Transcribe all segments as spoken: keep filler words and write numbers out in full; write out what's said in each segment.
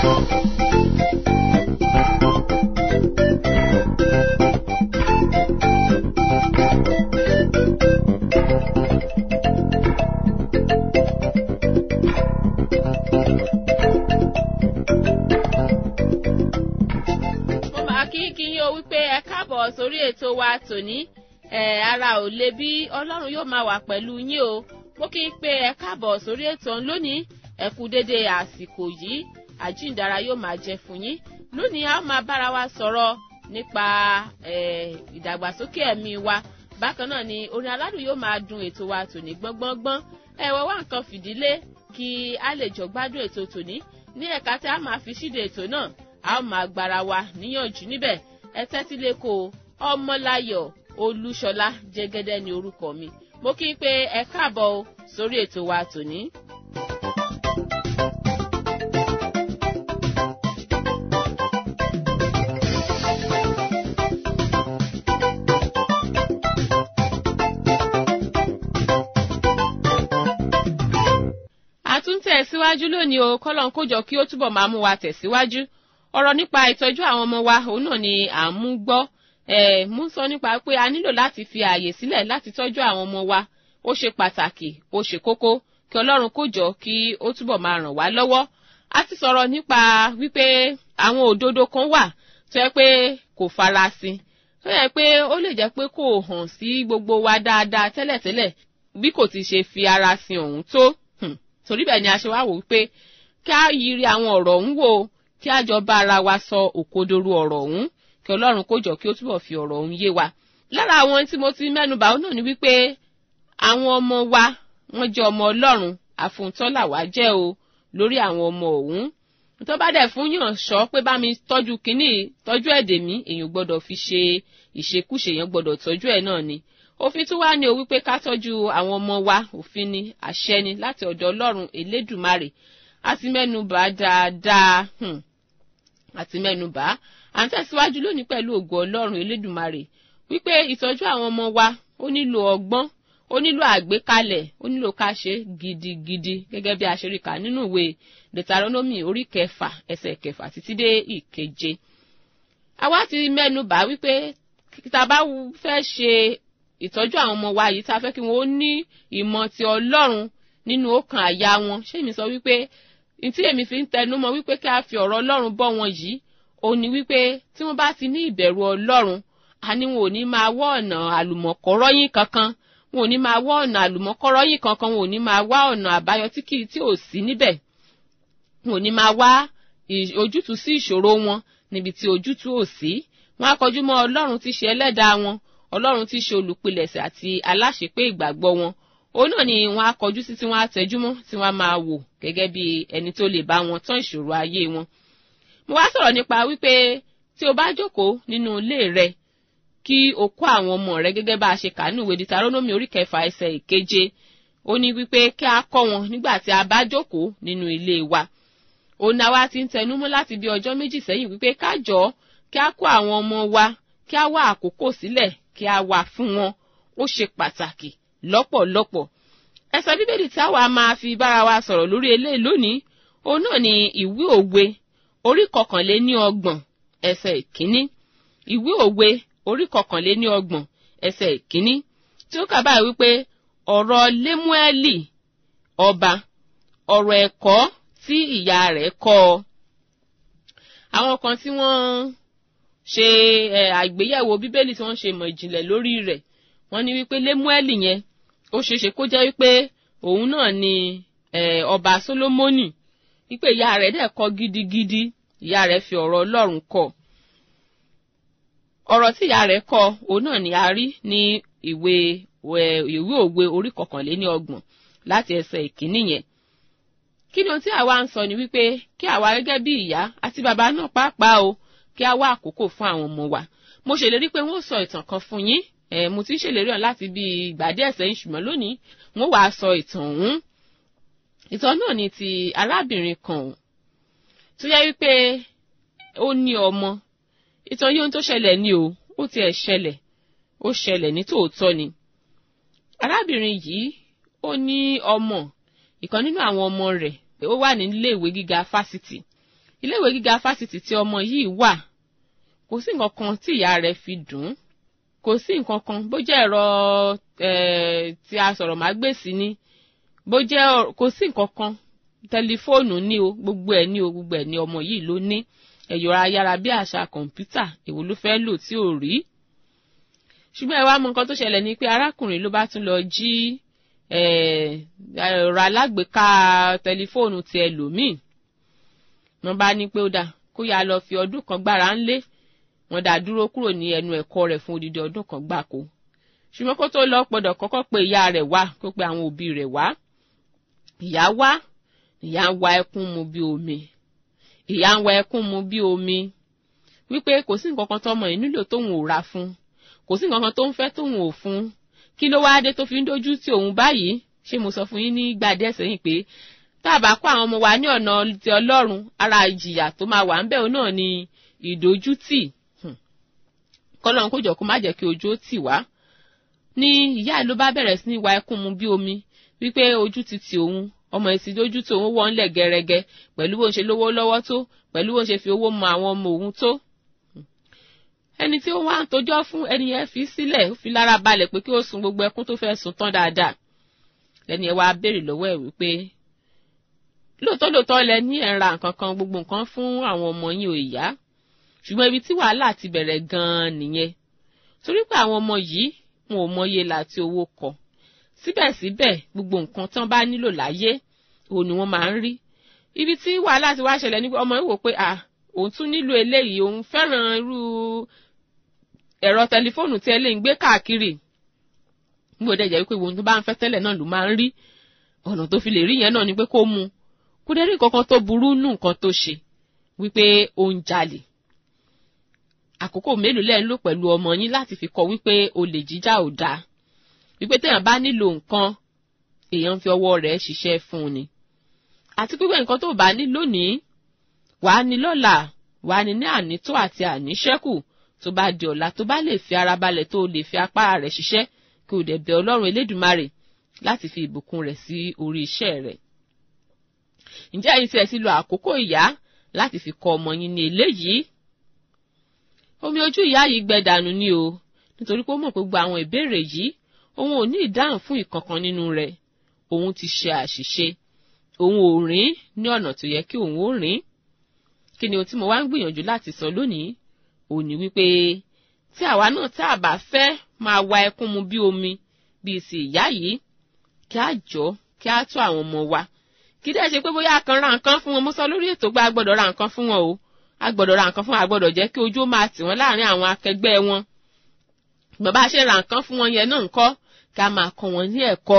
Sórí ètò wa tòní ẹ ara ò lè bí Ọlọ́run yóò máa wà pẹ̀lú yín o mo kí n pé ẹ káàbọ̀ sórí ètò ọ̀hún lónìí ẹ kú dédé àsìkò yìí àjíǹdára yóò máa jẹ fún yín lónìí a máa bára wa sọ̀rọ̀ nípa ẹ ìdàgbàsókè ẹ̀mí wa bákan náà ni orin aládùn yóò máa dùn ètò wa tòní gbọ́ngbọ́ngbọ́n ẹ wọ wá nǹkan fìdílé kí a lè jọ gbádùn ètò tòní ní ẹ̀ka tí a máa fi ṣíde ètò náà a máa gbára wa níyànjú níbẹ̀ ẹ tẹ́tí lẹ́kọ̀ọ́ Ọmọláyọ̀ Olúṣọlá Jẹ́gẹ́dẹ́ ni orúkọ mi mo kí n pé ẹ káàbọ̀ o sórí ètò wa tòní. a tún tẹ̀síwájú lónìí o kọ́lọ́n kó jọ kí ó túbọ̀ máa mú wa tẹ̀síwájú ọ̀rọ̀ nípa ìtọ́jú àwọn ọmọ wa òun náà ni à ń mú gbọ́ ẹ̀ mú sọ nípa pé a nílò láti fi ààyè sílẹ̀ láti tọ́jú àwọn ọmọ wa ó ṣe pàtàkì ó ṣe kókó kí Ọlọ́run kó jọ kí ó túbọ̀ máa ràn wá lọ́wọ́ a ti sọ̀rọ̀ nípa wípé àwọn òdodo kan wà tó yẹ pé kò farasin tó yẹ pé ó lè jẹ́ pé kò hàn sí gbogbo wa dáadáa tẹ́lẹ̀tẹ́lẹ̀ bí kò ti ṣe fi ara sin ọ̀hún tó torí bẹ́ẹ̀ ni a ṣe wá wò wípé kí a yiri àwọn ọ̀rọ̀ ọ̀hún wò kí a jọ bá ara wa sọ òkodoro ọ̀rọ̀ ọ̀hún kí Ọlọ́run kó jọ kí ó túbọ̀ fi ọ̀rọ̀ ọ̀hún yé wa. lára àwọn tí mo ti mẹ́nubà ó náà ni wípé àwọn ọmọ wa wọ́n jẹ́ ọmọ Ọlọ́run àfúntọ́là wá jẹ́ o lórí àwọn ọmọ ọ̀hún. tó bá dẹ̀ fún yàn sọ pé bá mi tọ́jú kínní tọ́jú ẹ̀dẹ̀ mi èèyàn gbọ́dọ̀ fi ṣe ìṣekúṣe yẹn gbọ́dọ̀ tọ́jú ẹ̀ náà ni. òfin tó wá ní o wípé ká tọ́jú àwọn ọmọ wa òfin ni àṣẹ ni láti ọ̀dọ̀ Ọlọ́run Elédùmarè àti mẹ́nubà dáadáa àti mẹ́nubà à ń tẹ̀síwájú lónìí pẹ̀lú ògo Ọlọ́run Elédùmarè wípé ìtọ́jú àwọn ọmọ wa ó nílò ọgbọ́n ó nílò àgbékalẹ̀ ó nílò ká ṣe gidigidi gẹ́gẹ́ bí a ṣe rí kà nínú ìwé Deuteronomy orí kẹfà ẹsẹ̀ kẹfà títí dé ìkeje. àwa ti mẹ́nubà wípé tá bá fẹ́ ṣe ìtọ́jú àwọn ọmọ wa yìí tá fẹ́ kí wọ́n ní ìmọ̀ ti Ọlọ́run nínú ọkàn àyà wọn ṣé mi sọ wípé ntí èmi fi ń tẹnu mọ́ wípé kí a fi ọ̀rọ̀ Ọlọ́run bọ́ wọn yìí ó ní wípé tí wọ́n bá ti ní ìbẹ̀rù Ọlọ́run àní wọn ò ní máa wá ọ̀nà àlùmọ̀kọ́rọ́yìn kankan wọn ò ní máa wá ọ̀nà àlùmọ̀kọ́rọ́yìn kankan wọn ò ní máa wá ọ̀nà àbáyọ tí kì í tí ò sí níbẹ̀ wọn ò ní máa wá ojútùú sí ìṣòro wọn níbi tí ojútùú ò sí wọn á kọjú mọ́ Ọlọ́run tí ṣe ẹlẹ́dàá wọn Ọlọ́run tí ṣe olùpilẹ̀ṣẹ̀ àti aláṣepé ìgbàgbọ́ wọn òun náà ni wọ́n á kọjú sí tí wọ́n á tẹjúmọ́ tí wọ́n á máa wò gẹ́gẹ́ bí ẹni tó lè bá wọn tán ìṣòro ayé wọn. mo wá sọ̀rọ̀ nípa wípé tí o bá jókòó nínú ilé rẹ kí o kọ́ àwọn ọmọ rẹ gẹ́gẹ́ bá a ṣe kà nínú ìwé Deuteronomy orí kẹfà ẹsẹ̀ ìkeje ó ní wípé kí a kọ́ wọn nígbà tí a bá jókòó nínú ilé wa. òun náà wá ti ń tẹnumọ́ láti bí ọjọ́ méjì sẹ́yìn wípé ká jọ kí a kọ́ àwọn ọmọ wa kí a wá àkókò sílẹ̀ kí a wà fún wọn ó ṣe pàtàkì lọ́pọ̀lọpọ̀. ẹsẹ̀ bíbélì tí àwa máa fi bára wa sọ̀rọ̀ lórí eléyìí lónìí òun náà ni ìwé òwe orí kọkànléní ọgbọ̀n ẹsẹ̀ ìkíní ìwé òwe orí kọkànléní ọgbọ̀n ẹsẹ̀ ìkíní tí ó kà báyìí wípé ọ̀rọ̀ Lémúẹ́lì ọba ọ̀rọ̀ ẹ̀kọ́ tí ìyá rẹ̀ kọ́ ọ. àwọn kan tí wọ́n ṣe àgbéyẹ̀wò bíbélì tí wọ́n ṣe mọ̀ ìjìnlẹ̀ lórí rẹ̀ wọ́n ní wípé Lémúẹ́lì yẹn ó ṣeéṣe kó jẹ́ wípé òun náà ni ọba Sólómọ́nì wípé ìyá rẹ̀ dẹ̀ kọ́ gidigidi ìyá rẹ̀ fi ọ̀rọ̀ Ọlọ́run kọ́ ọ̀rọ̀ tí ìyá rẹ̀ kọ́ òun náà ni a rí ní ìwé ìwé òwe orí kọkànléní ọgbọ̀n láti ẹsẹ̀ ìkíní yẹn. kí ni ohun tí àwa ń sọ ni wípé kí àwa gẹ́gẹ́ bí ìyá àti bàbá náà pàápàá o kí a wá àkókò fún àwọn ọmọ wa. mo ṣèlérí pé wọ́n sọ ìtàn kan fún yín ẹ̀ mo ti ń ṣèlérí hàn láti bí ìgbà díẹ̀ sẹ́yìn ṣùgbọ́n lónìí wọ́n wàá sọ ìtàn ọ̀hún. ìtàn náà ni ti arábìnrin kan ọ̀hún tó yẹ wípé ó ní ọmọ. ìtàn yìí ohun tó ṣẹlẹ̀ ni o ó tiẹ̀ ṣẹlẹ̀ ó ṣẹlẹ̀ ní tòótọ́ ni. arábìnrin yìí ó ní ọmọ ìkan nínú àwọn ọmọ rẹ̀ ó wà ní ilé ìwé gíga fásitì iléèwé gíga fásitì tí ọmọ yìí wà kò sí nǹkan kan tí ìyá rẹ̀ fi dùn kò sí nǹkan kan bó jẹ́ ẹ̀rọ tí a sọ̀rọ̀ mágbèsì ni bó jẹ́ kò sí nǹkan kan tẹlifóònù ní o gbogbo ẹ̀ ní o gbogbo ẹ̀ ní ọmọ yìí ló ní ẹ̀yọ̀ ayára bí àṣà kọ̀ǹpútà èwo ló fẹ́ lò tí ò rí ṣùgbọ́n ẹ wá mọ nǹkan tó ṣẹlẹ̀ ni pé arákùnrin ló bá tún lọ jí ẹ̀rọ alágbèéká tẹlifóònù ti ẹlòmíì wọ́n bá ní pé ó dáa kó yá lọ fi ọdún kan gbára ńlé wọ́n dá dúró kúrò ní ẹnu ẹ̀kọ́ rẹ̀ fún odidi ọdún kan gbáko ṣùgbọ́n kó tó lọ gbọ́dọ̀ kọ́kọ́ pe ìyá rẹ̀ wá kó pe àwọn òbí rẹ̀ wá ìyá wá ìyá ń wa ẹkún mu bí omi ìyá ń wa ẹkún mu bí omi wípé kò sí nǹkan kan tọ́mọ yìí nílò tóun ò ra fún kò sí nǹkan kan tó ń fẹ́ tóun ò fún kí ló wáá dé tó fi ń dojú tí òun báyìí ṣé mo sọ fún yín ní gbàdé sẹ́yìn pé tá a bá kó àwọn ọmọ wa ní ọ̀nà ti Ọlọ́run ara ìjìyà tó máa wà ń bẹ̀ náà ni ìdójútì kọ́lọ́run kó jọ kó má jẹ́ kí ojú ó tì wá ní ìyá ló bá bẹ̀rẹ̀ sí ní wa ẹkún mu bí omi wípé ojú ti tì òun ọmọ ìsìn dójú tí òun wọ́n lẹ̀ gẹ́rẹ́gẹ́ pẹ̀lú bó ń ṣe lówó lọ́wọ́ tó pẹ̀lú bó ń ṣe fi owó mọ àwọn ọmọ òun tó ẹni tí ó wá ń tojọ́ fún ẹni yẹn fi sílẹ̀ ó fi lára balẹ̀ pé kí ó sun gbogbo ẹkún tó fẹ́ sun tán dáadáa lẹ́ni ẹ wá béèrè lọ́wọ́ ẹ̀ wípé lóòótọ́ lóòótọ́ lẹ ní ẹ̀ ń ra nǹkan kan gbogbo nǹkan fún àwọn ọmọ yín ò yá ṣùgbọ́n ibi tí wàhálà ti bẹ̀rẹ̀ gan-an nìyẹn torí pé àwọn ọmọ yìí wọn ò mọye láti owó kọ síbẹ̀síbẹ̀ gbogbo nǹkan tán bá nílò láyé òun ni wọ́n máa ń rí ibi tí wàhálà ti wá ṣẹlẹ̀ ní ọmọ yìí wò pé à òun tún nílò eléyìí òun fẹ́ràn irú ẹ̀rọ tẹlifóònù tí ẹ lè ń gbé káàkiri níbo dẹ̀ jẹ́ wípé ohun tó bá ń fẹ́ tẹ́lẹ̀ náà ló máa ń rí ọ̀nà tó fi lè rí yẹn náà ni pé kó mú kó dẹ̀ rí nǹkan kan tó burú nù nǹkan tó ṣe wípé ó ń jalè àkókò mélòó lẹ́ ń lò pẹ̀lú ọmọ yín láti fi kọ́ wípé olè jíjà ò dáa wípé téèyàn bá nílò nǹkan èèyàn fi ọwọ́ rẹ̀ ṣiṣẹ́ fún un ni àti pípẹ́ nǹkan tó bá ní lónìí wàá ní lọ́la wàá ní ní ànító àti àníṣẹ́kù tó bá di ọ̀la tó bá lè fi ara balẹ̀ tó lè fi apá rẹ̀ ṣiṣẹ́ kí o dẹ̀ bẹ̀ Ọlọ́run Elédùmarè láti fi ìbùkún rẹ̀ sí orí iṣẹ́ rẹ̀. ǹjẹ́ ẹ̀yin tí ẹ ti lo àkókò ìyá láti fi kọ́ ọmọ yín ní eléyìí? omi ojú ìyá yìí gbẹ dànù ni o nítorí pé ó mọ̀ pé gbogbo àwọn ìbéèrè yìí òun ò ní ìdáhùn fún ìkankan nínú rẹ̀ òun ti ṣe àṣìṣe òun ò rìn ní ọ̀nà tó yẹ kí òun ó rìn. kí ni ohun tí mo wá ń gbìyànjú láti sọ lónìí ò ní wípé tí àwa náà tá a bá fẹ́ máa wa ẹkún mu bí omi bíi sì ìyá yìí kí á jọ kí á tó àwọn ọmọ wa kí dẹ́ ṣe pé bóyá a kan ra nǹkan fún wọn mo sọ lórí ètò gba a gbọ́dọ̀ ra nǹkan fún wọn o a gbọ́dọ̀ ra nǹkan fún wọn a gbọ́dọ̀ jẹ́ kí ojú ó máa tì wọ́n láàrin àwọn akẹgbẹ́ wọn bàbá ṣe ra nǹkan fún wọn yẹn náà ńkọ́ kí a máa kọ́ wọn ní ẹ̀kọ́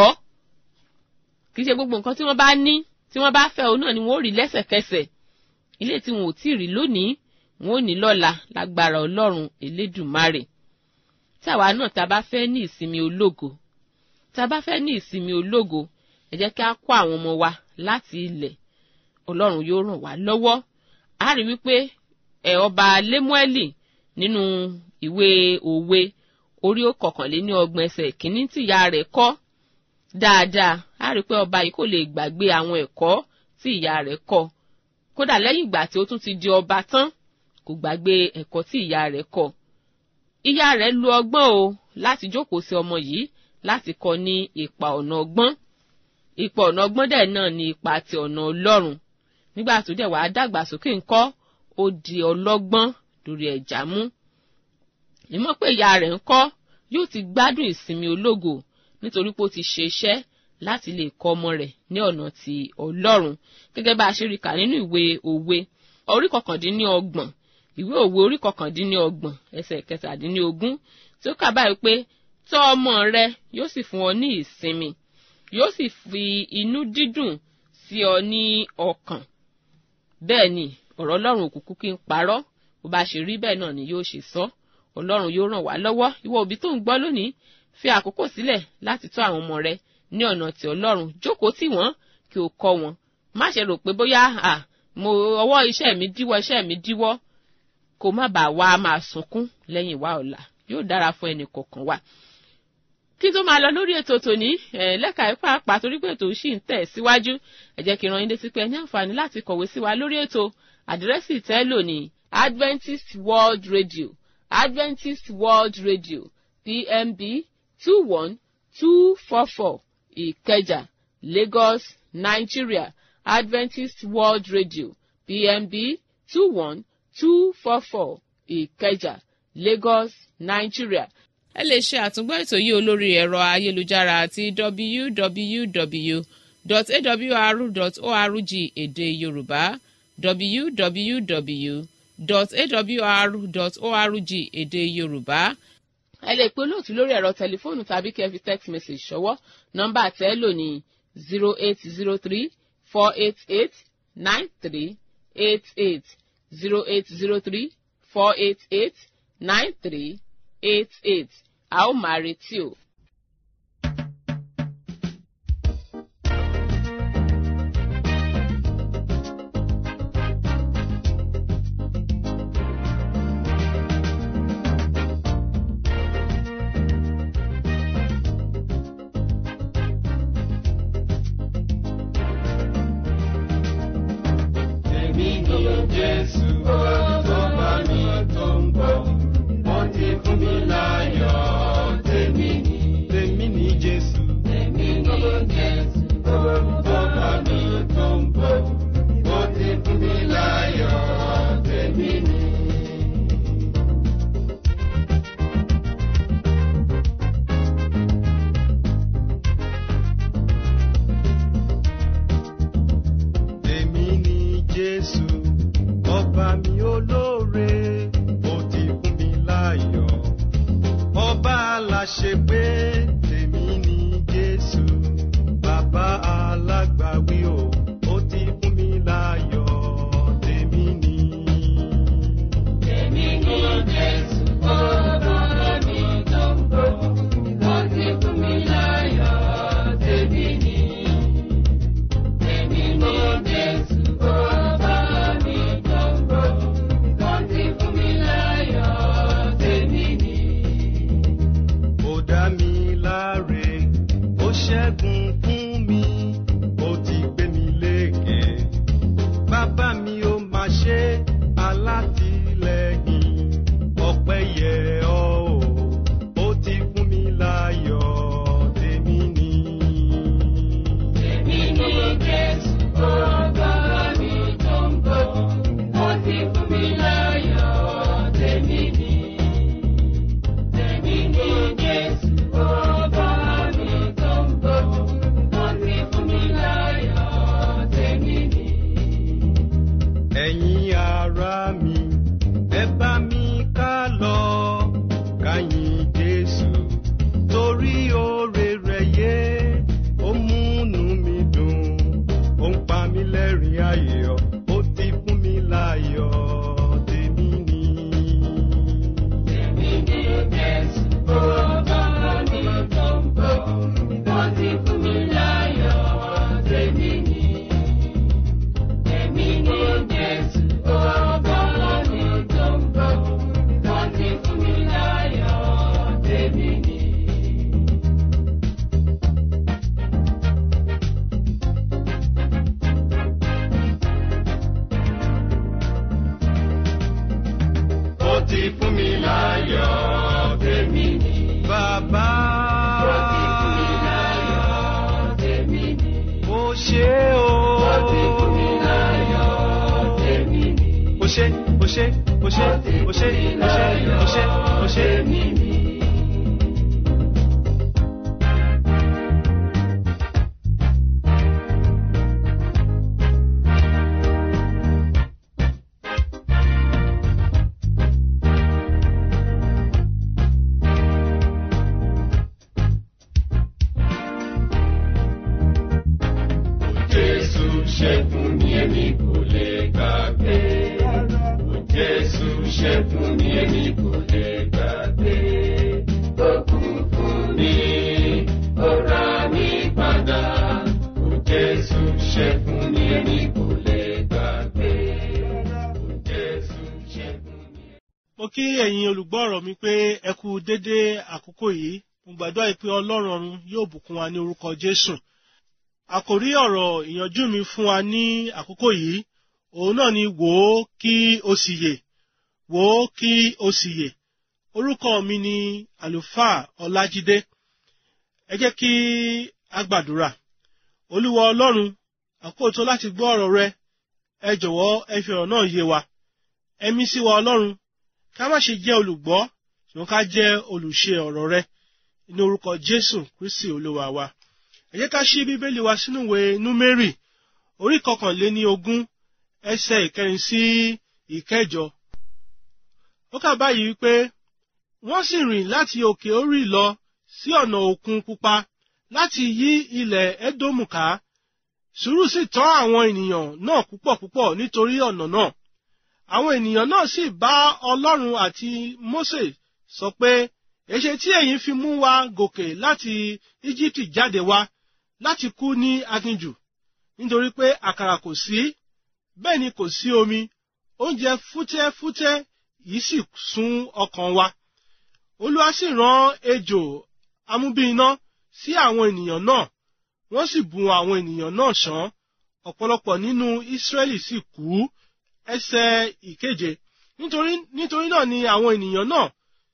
kì í ṣe gbogbo nǹkan tí wọ́n bá ní tí wọ́n bá fẹ́ òun náà ni wọ́n ó rí lẹ́sẹ̀kẹsẹ̀ ilé tí wọn ò tí ì rí lónìí wọn ò ní lọ́la lágbára Ọlọ́run Elédùmarè tí àwa náà tá a bá fẹ́ ní ìsinmi ológo tá a bá fẹ́ ní ìsinmi ológo ẹ jẹ́ kí a kọ́ àwọn ọmọ wa láti ilẹ̀ Ọlọ́run yóò ràn wá lọ́wọ́ a rí wípé ẹ ọba Lémúẹ́lì nínú ìwé òwe orí ọ̀kọ̀kànléní ọgbọ̀n ẹsẹ̀ kìíní tí ìyá rẹ̀ kọ́ dáadáa a rí pé ọba yìí kò lè gbàgbé àwọn ẹ̀kọ́ tí ìyá rẹ̀ kọ́ kódà lẹ́yìn ìgbà tí ó tún ti di ọba tán kò gbàgbé ẹ̀kọ́ tí ìyá rẹ̀ kọ́ ìyá rẹ̀ lu ọgbọ́n o láti jókòó sí ọmọ yìí láti kọ́ ní ipa ọ̀nà ọgbọ́n ipa ọ̀nà ọgbọ́n dẹ̀ náà ní ipa ti ọ̀nà Ọlọ́run nígbà tó dẹ̀ wàá dàgbà sókè ńkọ́ ó di ọlọ́gbọ́n lórí ẹ̀já mú ìmọ̀ pé ìyá rẹ̀ ńkọ́ yóò ti gbádùn ìsinmi ológo nítorí pé ó ti ṣe iṣẹ́ láti lè kọ́ ọmọ rẹ̀ ní ọ̀nà ti Ọlọ́run gẹ́gẹ́ bá a ṣe rí kà nínú ìwé òwe orí kọkàndínlọ́gbọ̀n ìwé òwe orí kọkàndínlọ́gbọ̀n ẹsẹ̀ kẹtàdínlógún tí ó kà báyìí pé tọ́ ọmọ rẹ yóò sì fún ọ ní ìsinmi yóò sì fi inú dídùn sí ọ ní ọkàn bẹ́ẹ̀ ni ọ̀rọ̀ Ọlọ́run òkùnkùn kí n parọ́ bó bá ṣe rí bẹ́ẹ̀ náà ni yóò ṣe sọ Ọlọ́run yóò ràn wá lọ́wọ́ ìwọ òbí tó ń gbọ́ lónìí fi àkókò sílẹ̀ láti tọ́ àwọn ọmọ rẹ ní ọ̀nà tí Ọlọ́run jókòó tì wọ́n kí o kọ́ wọn má ṣe rò pé bóyá à mo ọwọ́ iṣẹ́ mi díwọ́ iṣẹ́ mi díwọ́ kó má bàa wá máa sunkún lẹ́yìn wá ọ̀la yóò dára fún ẹnì kọ̀ọ̀kan wa. kí tó máa lọ lórí ètò tòní lẹ́ka ipá pàá torí pé ètò ṣì ń tẹ̀ síwájú ẹ jẹ́ kí n rán yín létí pé ẹ ní àǹfààní láti kọ̀wé sí wa lórí ètò àdírẹ́sì tẹ́lò ní Adventist World Radio, Adventist World Radio, P M B two one two four four, Ìkẹjà, Lagos, Nigeria. Adventist World Radio, P M B two one two four four, Ìkẹjà, Lagos, Nigeria. Ẹ lè ṣe àtúngbọ́ ètò yìí olórí ẹ̀rọ ayélujára àti w w w dot a w r dot org èdè Yorùbá, w w w dot a w r dot org èdè Yorùbá. Ẹ lè pe olóòtú lórí ẹ̀rọ tẹlifóònù tàbí kẹ́ fi text message ṣọwọ́. Nọ́mbà tẹ́ lò ní zero eight zero three four eight eight nine three eight eight, zero eight zero three four eight eight nine three eight eight. A ó máa retí o. Mo kí ẹ̀yin olùgbọ́ ọ̀rọ̀ mi pé ẹ kú dédé àkókò yìí. Mo gbàdúrà pé Ọlọ́run ọ̀run yóò bùkún wa ní orúkọ Jésù. Àkòrí ọ̀rọ̀ ìyànjú mi fún wa ní àkókò yìí òun náà ni wò ó kí o sì yè wò ó kí o sì yè. Orúkọ mi ni àlùfáà Ọlájídé. Ẹ jẹ́ kí a gbàdúrà. Olúwa Ọlọ́run, àkókò tó láti gbọ́ ọ̀rọ̀ rẹ, ẹ jọ̀wọ́ ẹ fi ọ̀rọ̀ náà yé wa. Ẹ mí sí wa Ọlọ́run, ká má ṣe jẹ́ olùgbọ́ ṣùgbọ́n ká jẹ́ olùṣe ọ̀rọ̀ rẹ, ní orúkọ Jésù Kristi Olúwa wa. Ẹ jẹ́ ká ṣí Bíbélì wa sínú ìwé Númérì orí kọkànléní ogún ẹsẹ̀ ìkẹrin sí ìkẹjọ. Ó kà báyìí wípé wọ́n sì rìn láti òkè Hórì lọ sí ọ̀nà Òkun Pupa láti yí ilẹ̀ Édómù ká. Sùúrù sì tọ́ àwọn ènìyàn náà púpọ̀ púpọ̀ nítorí ọ̀nà náà. Àwọn ènìyàn náà sì bá Ọlọ́run àti Mósè sọ pé, èṣe tí ẹ̀yin fi mú wa gòkè láti Íjíbítì jáde wá láti kú ní aginjù, nítorí pé àkàrà kò sí, bẹ́ẹ̀ ni kò sí omi, oúnjẹ fútẹ́fútẹ́ yìí sì sún ọkàn wa. Olúwa sì rán ejò amúbíiná sí àwọn ènìyàn náà, wọ́n sì bù àwọn ènìyàn náà sán, ọ̀pọ̀lọpọ̀ nínú Ísírẹ́lì sì kú. Ẹsẹ̀ ìkeje. Nítorí nítorí náà ni àwọn ènìyàn náà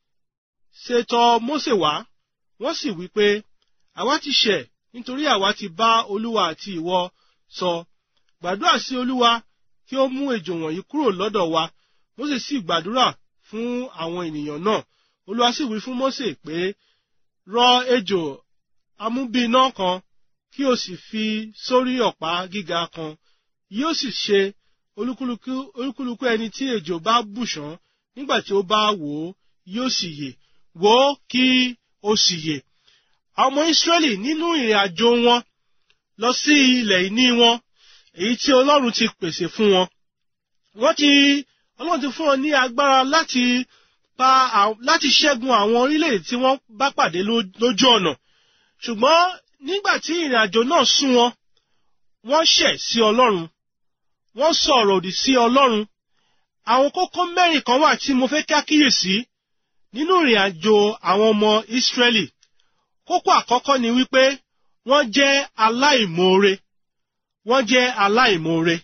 ṣe tọ̀ Mósè wá, wọ́n sì wí pé, àwa ti ṣẹ̀ nítorí àwa ti bá Olúwa àti ìwọ sọ. Gbàdúrà sí Olúwa kí ó mú ejò wọ̀nyí kúrò lọ́dọ̀ wa. Mósè sì gbàdúrà fún àwọn ènìyàn náà. Olúwa sì wí fún Mósè pé, rọ ejò amúbíiná kan kí o sì fi sórí ọ̀pá gíga kan, yóò sì ṣe olúkúlùkù olúkúlùkù ẹni tí ejò bá bù sán nígbà tí ó bá wò ó yóò sì yè. Wò ó kí o sì yè. Àwọn ọmọ Ísírẹ́lì nínú ìrìn àjò wọn lọ sí ilẹ̀ ìní wọn, èyí tí Ọlọ́run ti pèsè fún wọn. Wọ́n ti Ọlọ́run ti fún wọn ní agbára láti pa láti ṣẹ́gun àwọn orílẹ̀-èdè tí wọ́n bá pàdé lójú ọ̀nà. Ṣùgbọ́n nígbà tí ìrìn àjò náà sún wọn, wọ́n ṣẹ̀ sí Ọlọ́run. Wọ́n sọ ọ̀rọ̀ òdì sí Ọlọ́run. Àwọn kókó mẹ́rin kan wà tí mo fẹ́ kí a kíyèsí nínú ìrìn àjò àwọn ọmọ Ísírẹ́lì. Kókó àkọ́kọ́ ni wípé wọ́n jẹ́ aláìmoore. Wọ́n jẹ́ aláìmoore.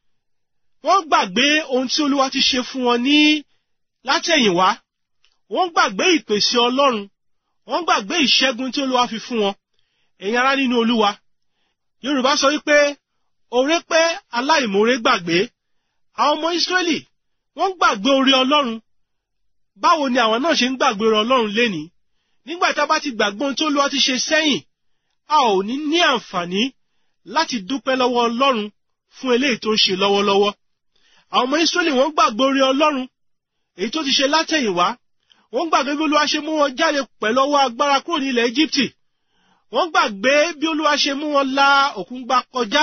Wọ́n gbàgbé ohun tí Olúwa ti ṣe fún wọn ní látẹ̀yìnwá. Wọ́n gbàgbé ìpèsè Ọlọ́run. Wọ́n gbàgbé ìṣẹ́gun tí Olúwa fi fún wọn. Ẹ̀yin ará nínú Olúwa, Yorùbá sọ wípé oore pẹ́ aláìmoore gbàgbé. Àwọn ọmọ Ísírẹ́lì wọ́n gbàgbé oore Ọlọ́run. Báwo ni àwọn náà ṣe ń gbàgbé oore Ọlọ́run lénìí? Nígbà tá a bá ti gbàgbé ohun tí Olúwa ti ṣe sẹ́yìn, a ò ní ní àǹfààní láti dúpẹ́ lọ́wọ́ Ọlọ́run fún eléyìí tó ń ṣe lọ́wọ́lọ́wọ́. Àwọn ọmọ Ísírẹ́lì wọ́n gbàgbé oore Ọlọ́run èyí tó ti ṣe látẹ̀yìnwá. Wọ́n gbàgbé bí Olúwa ṣe mú wọn jáde pẹ̀lú ọwọ́ agbára kúrò ní ilẹ̀ Íjíbítì. Wọ́n gbàgbé bí Olúwa ṣe mú wọn la òkun gbà kọjá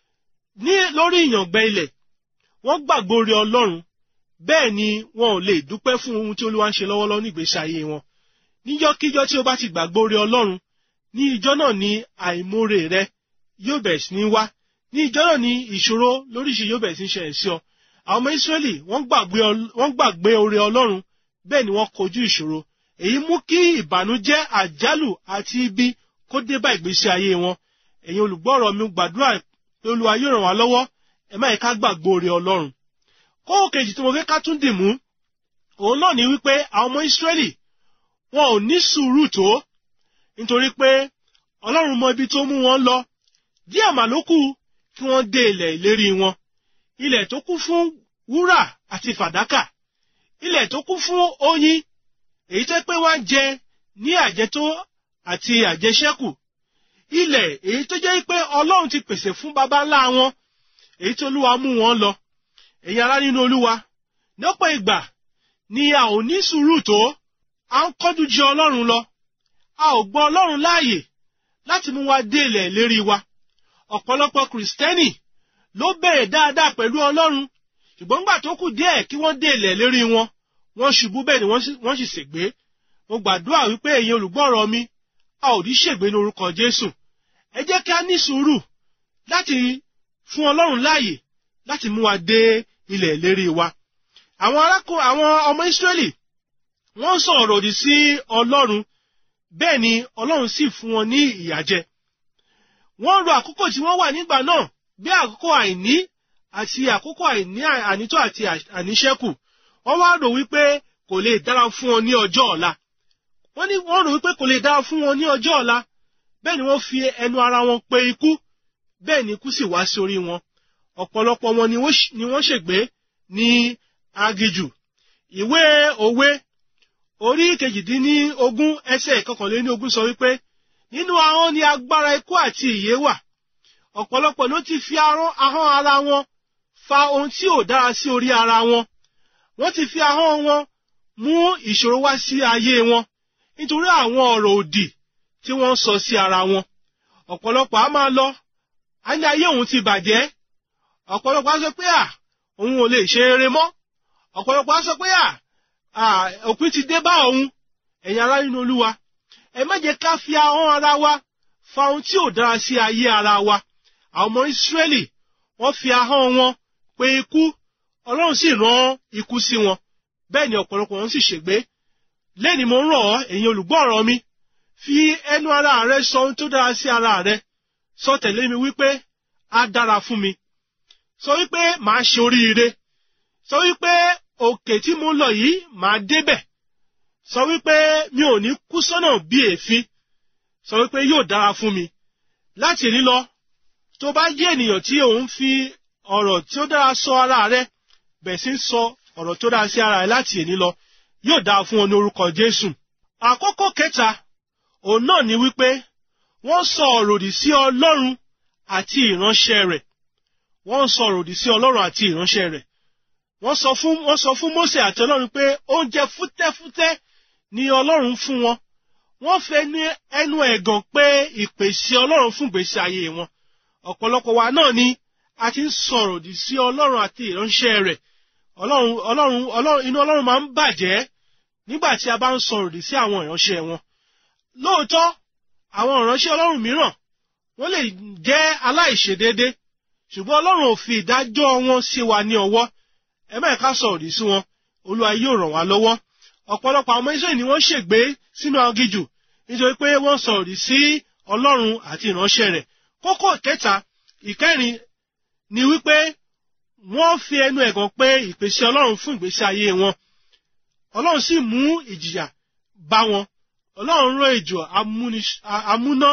ní lórí ìyàngbẹ ilẹ̀. Wọ́n gbàgbé oore Ọlọ́run, bẹ́ẹ̀ ni wọn ò lè dúpẹ́ fún ohun tí Olúwa ń ṣe lọ́wọ́lọ́wọ́ ní ìgbésí ayé wọn. Níjọ́kíjọ́ tí o bá ti gbàgbé oore Ọlọ́run, ní ìjọ́ náà ni àìmoore rẹ yóò bẹ̀rẹ̀ sí ní wá. Ní ìjọ́ náà ni ìṣòro lóríṣìí yóò bẹ̀rẹ̀ sí ní ṣẹlẹ̀ sí ọ. Àwọn ọmọ Ísírẹ́lì wọ́n gbàgbé wọ́n gbàgbé oore Ọlọ́run, bẹ́ẹ̀ ni wọ́n kojú ìṣòro. Èyí mú kí ìbànújẹ́, àjálù àti ibi kó dé bá ìgbésí ayé wọn. Ẹ̀yin olùgbọ́rọ̀ mi, gbàdúrà pé Olúwa yóò ràn wá lọ́wọ́. Ẹ má yẹ ká gbàgbé oore Ọlọ́run. Kókó kejì tí mo fẹ́ ká tún dì mú, òun náà ni wípé àwọn ọmọ Ísírẹ́lì wọn ò ní sùúrù tó, nítorí pé Ọlọ́run mọ ibi tó mú wọn lọ. Díẹ̀ mà ló kù kí wọ́n dé ilẹ̀ ìlérí wọn. Ilẹ̀ tó kún fún wúrà àti fàdákà. Ilẹ̀ tó kún fún oyin, èyí tó pé wọ́n jẹ ní àjẹtó àti àjẹṣẹ́kù. Ilẹ̀ èyí tó jẹ́ pé Ọlọ́run ti pèsè fún baba ńlá wọn, èyí tó Olúwa mú wọn lọ. Ẹ̀yin ará nínú Olúwa, ní ọ̀pọ̀ ìgbà ni a ò ní sùúrù tó, a ń kánjú jẹ Ọlọ́run lọ. A ò gbọ́ Ọlọ́run láàyè láti mú wa dé ilẹ̀ ìlérí wa. Ọ̀pọ̀lọpọ̀ Kìrìsìtẹ́nì ló bẹ̀rẹ̀ dáadáa pẹ̀lú Ọlọ́run, ṣùgbọ́n nígbà tó kù díẹ̀ kí wọ́n dé ilẹ̀ ìlérí wọn, wọ́n ṣubú, bẹ́ẹ̀ ni wọ́n sì ṣègbé. Mo gbàdúrà wípé ẹ̀yin olùgbọ́rọ̀ mi, a ò ní ṣègbé ní orúkọ Jésù. Ẹ jẹ́ kí a ní sùúrù láti fún Ọlọ́run láàyè láti mú wa dé ilẹ̀ ìlérí wa. Àwọn arákùnrin àwọn ọmọ Ísírẹ́lì wọ́n sọ̀rọ̀ òdì sí Ọlọ́run, bẹ́ẹ̀ ni Ọlọ́run sì fún wọn ní ìyàjẹ. Wọ́n rò àkókò tí wọ́n wà nígbà náà bí àkókò àìní àti àkókò àìní ànító àti àníṣẹ́kù wọ́n wá rò wípé kò lè dára fún wọn ní ọjọ́ ọ̀la wọ́n ní wọ́n rò wípé kò lè dára fún wọn ní ọjọ́ ọ̀la bẹ́ẹ̀ ni wọ́n fi ẹnu ara wọn pe ikú bẹ́ẹ̀ ni ikú sì wá sí orí wọn ọ̀pọ̀lọpọ̀ wọn ni wọ́n ṣègbé ní aginjù ìwé òwe orí kejìdínlógún ẹsẹ̀ ìkọkànléníogún sọ wípé nínú ahọ́n ni agbára ikú àti ìyè wà ọ̀pọ̀lọpọ̀ ló ti fi ahọ́n ara wọn fa ohun tí ò dára sí orí ara wọn wọ́n ti fi ahọ́n wọn mú ìṣòro wá sí ayé wọn nítorí àwọn ọ̀rọ̀ òdì tí wọ́n sọ sí ara wọn ọ̀pọ̀lọpọ̀ á máa lọ á ní ayé òun ti bàjẹ́ ọ̀pọ̀lọpọ̀ á sọ pé à òun ò lè ṣe eré mọ́ ọ̀pọ̀lọpọ̀ á sọ pé à òpin ti dé bá òun ẹ̀yin ará nínú Olúwa ẹ má jẹ́ ká fi ahọ́n ara wa fa ohun tí ò dára sí ayé ara wa àwọn ọmọ Ísírẹ́lì wọ́n fi ahọ́n wọn pe ikú Ọlọ́run sì rán ikú sí wọn bẹ́ẹ̀ ni ọ̀pọ̀lọpọ̀ wọn sì ṣègbé lẹ́ni mo ń rọ̀ ọ́ ẹ̀yin olùgbọ́ ọ̀rọ̀ mi fi ẹnu ara rẹ sọ ohun tó dára sí ara rẹ sọ tẹ̀lé mi wípé á dára fún mi sọ wípé màá ṣe oríire sọ wípé òkè tí mo ń lọ yìí màá débẹ̀ sọ wípé mi ò ní kú sọ́nà bí èéfín sọ wípé yóò dára fún mi láti rí lọ tó bá jẹ́ ènìyàn tí òun fi ọ̀rọ̀ tí ó dára sọ ara rẹ bẹ̀ sí ń sọ ọ̀rọ̀ tó dára sí ara rẹ láti èní lọ yóò dára fún ọ ní orúkọ Jésù. Àkókò kẹta òun náà ni wípé wọ́n sọ ọ̀rọ̀ òdì sí Ọlọ́run àti ìránṣẹ́ rẹ̀ wọ́n sọ ọ̀rọ̀ òdì sí Ọlọ́run àti ìránṣẹ́ rẹ̀ wọ́n sọ fún wọ́n sọ fún Mósè àti Ọlọ́run pé oúnjẹ fútẹ́fútẹ́ ni Ọlọ́run fún wọn wọ́n fẹ́ ní ẹnu ẹ̀gàn pé ìpèsè Ọlọ́run fún ìgbésí ayé wọn ọ̀pọ̀lọpọ̀ wa náà ni a ti ń sọ̀rọ̀ òdì sí Ọlọ́run àti ìránṣẹ́ rẹ̀ Ọlọ́run Ọlọ́run Ọlọ́run inú Ọlọ́run máa ń bàjẹ́ nígbà tí a bá ń sọ̀rọ̀ òdì sí àwọn ìránṣẹ́ wọn lóòótọ́ àwọn ìránṣẹ́ Ọlọ́run mìíràn wọ́n lè jẹ́ aláìṣedéédé ṣùgbọ́n Ọlọ́run ò fi ìdájọ́ wọn sí wa ní ọwọ́ ẹ má ká sọ̀rọ̀ òdì sí wọn Olúwa yóò ràn wá lọ́wọ́ ọ̀pọ̀lọpọ̀ àwọn ọmọ Ísírẹ́lì ni wọ́n ṣègbé sínú aginjù nítorí pé wọ́n sọ̀rọ̀ òdì sí Ọlọ́run àti ìránṣẹ́ rẹ̀ kókó kẹta ìkẹrin ni wípé wọ́n fi ẹnu ẹ̀gàn pé ìpèsè Ọlọ́run fún ìgbésí ayé wọn Ọlọ́run sì mú ìjìyà bá wọn Ọlọ́run rán ejò amúná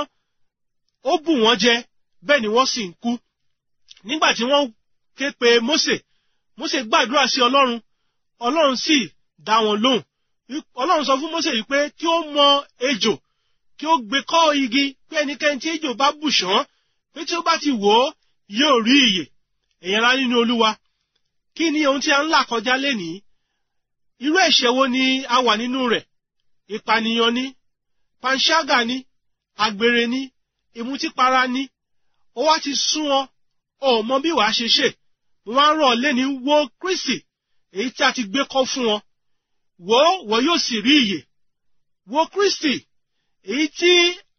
ó bù wọ́n jẹ bẹ́ẹ̀ ni wọ́n sì ń kú nígbà tí wọ́n ké pe Mósè Mósè gbàdúrà sí Ọlọ́run Ọlọ́run sì dá wọn lóhùn Ọlọ́run sọ fún Mósè yìí pé kí ó mọ ejò kí ó gbé kọ́ igi pé ẹnikẹ́ni tí ejò bá bù ṣán pé tí ó bá ti wò ó yóò rí ìyè èèyàn rá nínú Olúwa kí ni ohun tí a ń là kọjá lénìí irú ẹ̀ṣẹ̀ wo ni a wà nínú rẹ̀ ìpànìyàn ni panṣágà ni àgbèrè ni ìmutípara ni ó wá ti sún ọ ò mọ bí wàá ṣe ṣe mo wá ń rọ̀ léni wo Kristi èyí tí a ti gbé kọ́ fún ọ wò ó wọ yóò sì rí ìyè wo Kristi èyí tí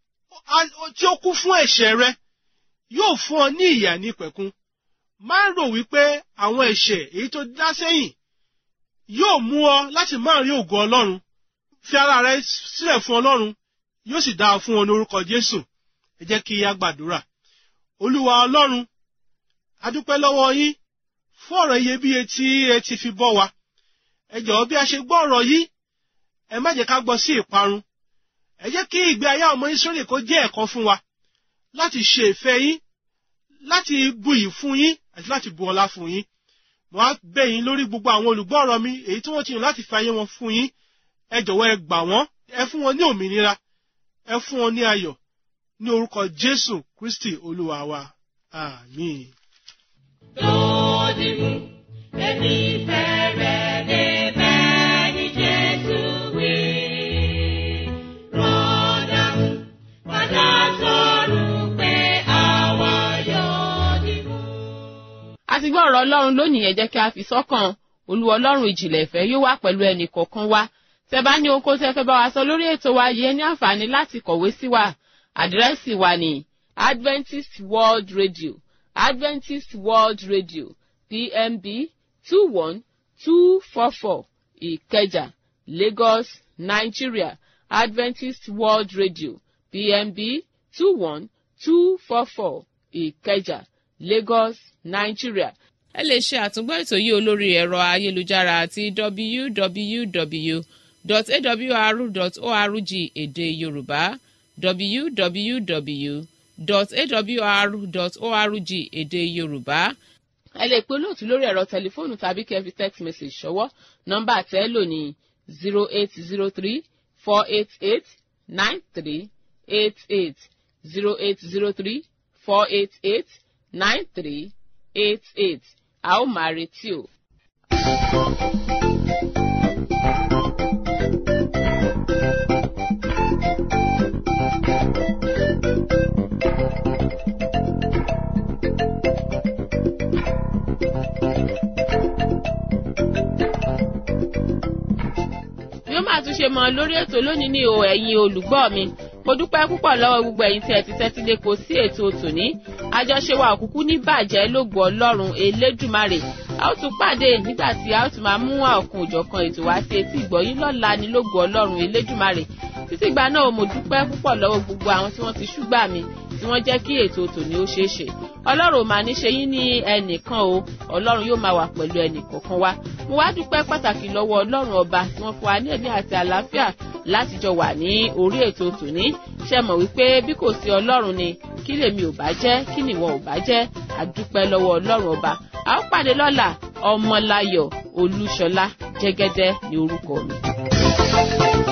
tí ó kú fún ẹ̀ṣẹ̀ rẹ yóò fún ọ ní ìyà nípẹ̀kun má rò wípé àwọn ẹ̀ṣẹ̀ èyí tó dá sẹ́yìn yóò mú ọ láti má rí ògo Ọlọ́run fi ara rẹ sílẹ̀ fún Ọlọ́run yóò sì dáa fún ọ ní orúkọ Jésù ẹ jẹ́ kí a gbàdúrà Olúwa Ọlọ́run a dúpẹ́ lọ́wọ́ yín fún ọ̀rọ̀ iyebíye tí ẹ ti fi bọ́ wa ẹ jọ̀ọ́ bí a ṣe gbọ́ ọ̀rọ̀ yìí ẹ má jẹ́ ká gbọ́ sí ìparun ẹ jẹ́ kí ìgbé ayé ọmọ Ísírẹ́lì kó jẹ́ ẹ̀kọ́ fún wa láti ṣe ìfẹ́ yín láti buyì fún yín àti láti bu ọlá fún yín mo á bẹ̀ yín lórí gbogbo àwọn olùgbọ́ ọ̀rọ̀ mi èyí tí wọ́n ti yàn láti fi ayé wọn fún yín ẹ jọ̀wọ́ ẹ gbà wọ́n ẹ fún wọn ní òmìnira ẹ fún wọn ní ayọ̀ ní orúkọ Jésù Kristi Olúwa wa àmín. Lódì mú èmi fẹ́rẹ̀ débẹ̀ ní Jésù wí. Rọ́dà mú padà sọ̀rọ̀ pé àwa yóò dì mú. A ti gbọ́ ọ̀rọ̀ Ọlọ́run lónìí ẹ jẹ́ kí a fi sọ́kàn Olúwa Ọlọ́run ìjìnlẹ̀ ìfẹ́ yóò wà pẹ̀lú ẹnì kọ̀ọ̀kan wa tẹ́ bá ní ohun tẹ́ fẹ́ bá wa sọ lórí ètò wa yìí ẹ ní àǹfààní láti kọ̀wé sí wa àdírẹ́sì wa ní Adventist World Radio Adventist World Radio P M B two one two four four Ìkẹjà Lagos Nigeria Adventist World Radio P M B two one two four four Ìkẹjà Lagos Nigeria. ẹ lè ṣe àtúngbọ́ ètò yìí olórí ẹ̀rọ ayélujára àti w w w dot a w r dot org èdè yorùbá w w w dot a w r dot org èdè yorùbá. ẹ lè pe olóòtú lórí ẹ̀rọ tẹlifóònù tàbí kẹ́ fi text message ṣọwọ́ nọ́mbà tẹ́ lò ní zero eight zero three four eight eight nine three eight eight zero eight zero three four eight eight nine three eight eight a ó máa retí o. bí ó máa tún ṣe mọ lórí ètò lónìí ní o ẹ̀yin olùgbọ́ mi mo dúpẹ́ púpọ̀ lọ́wọ́ gbogbo ẹ̀yin tí ẹ ti tẹ́tí lé kò sí ètò tòní àjọṣe wa òkùnkù ní bàjẹ́ lógo ọlọ́run elédùmarè a ó tún pàdé nígbà tí a ó tún máa mú ọ̀kan òjọ̀kan ètò wá sí etí ìgbọ̀yín lọ́la ní lógo ọlọ́run elédùmarè títí ìgbà náà mo dúpẹ́ púpọ̀ lọ́wọ́ gbogbo àwọn tí wọ́n ti ṣúgbà mi tí wọ́n jẹ́ kí ètò tòní ó ṣeé ṣe ọlọ́run ò máa ní ṣe yín ní ẹnìkan o ọlọ́run yóò máa wà pẹ̀lú ẹnìkọ̀ọ̀kan wa mo wá dúpẹ́ pàtàkì lọ́wọ́ ọlọ́run ọba tí wọ́n fún wa ní ẹ̀mí àti àlàáfíà láti jọ wà ní orí ètò tòní ṣe mọ̀ wípé bí kò sí ọlọ́run ni kí lèmi ò bá jẹ́ kí nìwọ ò bá jẹ́ àdúpẹ́ lọ́wọ́ ọlọ́run ọba a ó pàdé lọ́la Ọmọláyọ̀ Olúṣọlá Jẹ́gẹ́dẹ́ ní orúkọ mi.